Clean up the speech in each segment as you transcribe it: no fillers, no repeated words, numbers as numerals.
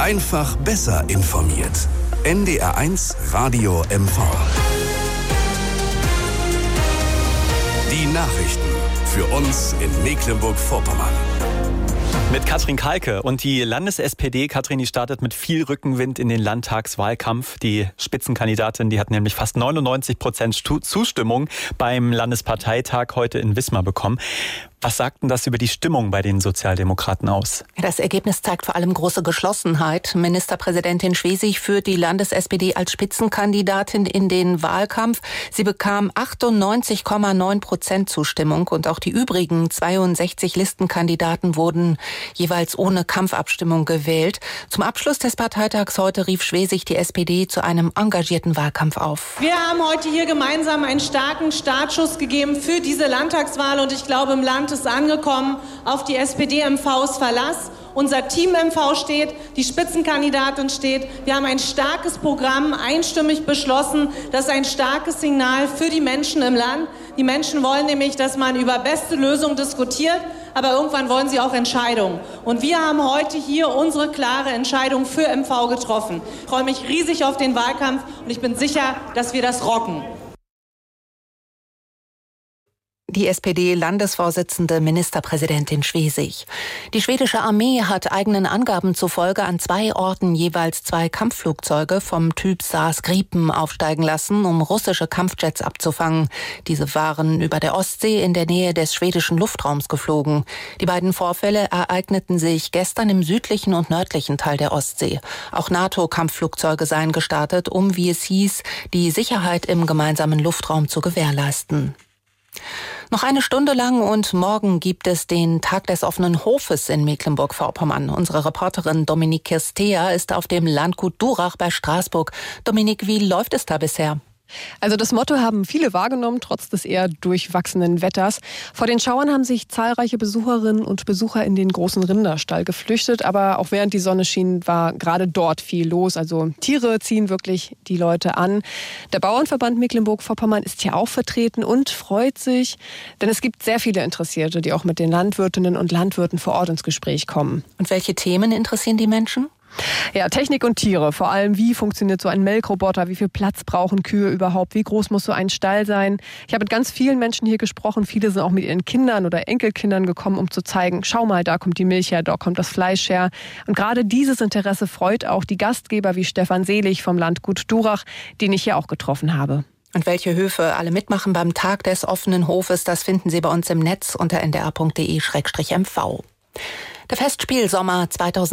Einfach besser informiert. NDR1 Radio MV. Die Nachrichten für uns in Mecklenburg-Vorpommern. Mit Katrin Kalke und die Landes-SPD, Katrin, die startet mit viel Rückenwind in den Landtagswahlkampf. Die Spitzenkandidatin, die hat nämlich fast 99% Zustimmung beim Landesparteitag heute in Wismar bekommen. Was sagt denn das über die Stimmung bei den Sozialdemokraten aus? Das Ergebnis zeigt vor allem große Geschlossenheit. Ministerpräsidentin Schwesig führt die Landes-SPD als Spitzenkandidatin in den Wahlkampf. Sie bekam 98,9% Zustimmung und auch die übrigen 62 Listenkandidaten wurden jeweils ohne Kampfabstimmung gewählt. Zum Abschluss des Parteitags heute rief Schwesig die SPD zu einem engagierten Wahlkampf auf. Wir haben heute hier gemeinsam einen starken Startschuss gegeben für diese Landtagswahl und ich glaube, im Land ist angekommen, auf die SPD-MVs Verlass. Unser Team MV steht, die Spitzenkandidatin steht. Wir haben ein starkes Programm einstimmig beschlossen. Das ist ein starkes Signal für die Menschen im Land. Die Menschen wollen nämlich, dass man über beste Lösungen diskutiert, aber irgendwann wollen sie auch Entscheidungen. Und wir haben heute hier unsere klare Entscheidung für MV getroffen. Ich freue mich riesig auf den Wahlkampf und ich bin sicher, dass wir das rocken. Die SPD-Landesvorsitzende Ministerpräsidentin Schwesig. Die schwedische Armee hat eigenen Angaben zufolge an 2 Orten jeweils 2 Kampfflugzeuge vom Typ SARS Gripen aufsteigen lassen, um russische Kampfjets abzufangen. Diese waren über der Ostsee in der Nähe des schwedischen Luftraums geflogen. Die beiden Vorfälle ereigneten sich gestern im südlichen und nördlichen Teil der Ostsee. Auch NATO-Kampfflugzeuge seien gestartet, um, wie es hieß, die Sicherheit im gemeinsamen Luftraum zu gewährleisten. Noch eine Stunde lang und morgen gibt es den Tag des offenen Hofes in Mecklenburg-Vorpommern. Unsere Reporterin Dominique Kirstea ist auf dem Landgut Durach bei Straßburg. Dominique, wie läuft es da bisher? Also das Motto haben viele wahrgenommen, trotz des eher durchwachsenen Wetters. Vor den Schauern haben sich zahlreiche Besucherinnen und Besucher in den großen Rinderstall geflüchtet. Aber auch während die Sonne schien, war gerade dort viel los. Also Tiere ziehen wirklich die Leute an. Der Bauernverband Mecklenburg-Vorpommern ist hier auch vertreten und freut sich, denn es gibt sehr viele Interessierte, die auch mit den Landwirtinnen und Landwirten vor Ort ins Gespräch kommen. Und welche Themen interessieren die Menschen? Ja, Technik und Tiere. Vor allem, wie funktioniert so ein Melkroboter? Wie viel Platz brauchen Kühe überhaupt? Wie groß muss so ein Stall sein? Ich habe mit ganz vielen Menschen hier gesprochen. Viele sind auch mit ihren Kindern oder Enkelkindern gekommen, um zu zeigen, schau mal, da kommt die Milch her, da kommt das Fleisch her. Und gerade dieses Interesse freut auch die Gastgeber wie Stefan Selig vom Landgut Durach, den ich hier auch getroffen habe. Und welche Höfe alle mitmachen beim Tag des offenen Hofes, das finden Sie bei uns im Netz unter ndr.de/mv. Der Festspielsommer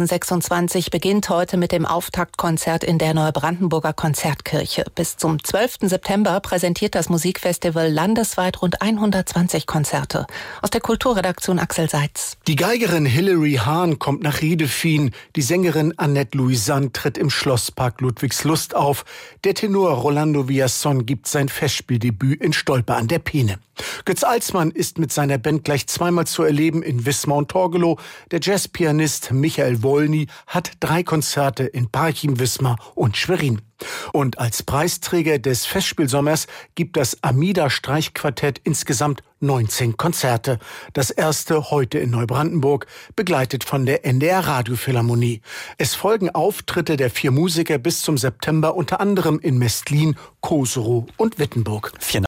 2026 beginnt heute mit dem Auftaktkonzert in der Neubrandenburger Konzertkirche. Bis zum 12. September präsentiert das Musikfestival landesweit rund 120 Konzerte. Aus der Kulturredaktion Axel Seitz. Die Geigerin Hilary Hahn kommt nach Riedefien. Die Sängerin Annette Louisanne tritt im Schlosspark Ludwigslust auf. Der Tenor Rolando Villazón gibt sein Festspieldebüt in Stolpe an der Peene. Götz Alsmann ist mit seiner Band gleich zweimal zu erleben in Wismar und Torgelow. Der Jazzpianist Michael Wolny hat 3 Konzerte in Parchim, Wismar und Schwerin. Und als Preisträger des Festspielsommers gibt das Amida-Streichquartett insgesamt 19 Konzerte. Das erste heute in Neubrandenburg, begleitet von der NDR Radiophilharmonie. Es folgen Auftritte der 4 Musiker bis zum September, unter anderem in Mestlin, Koserow und Wittenburg.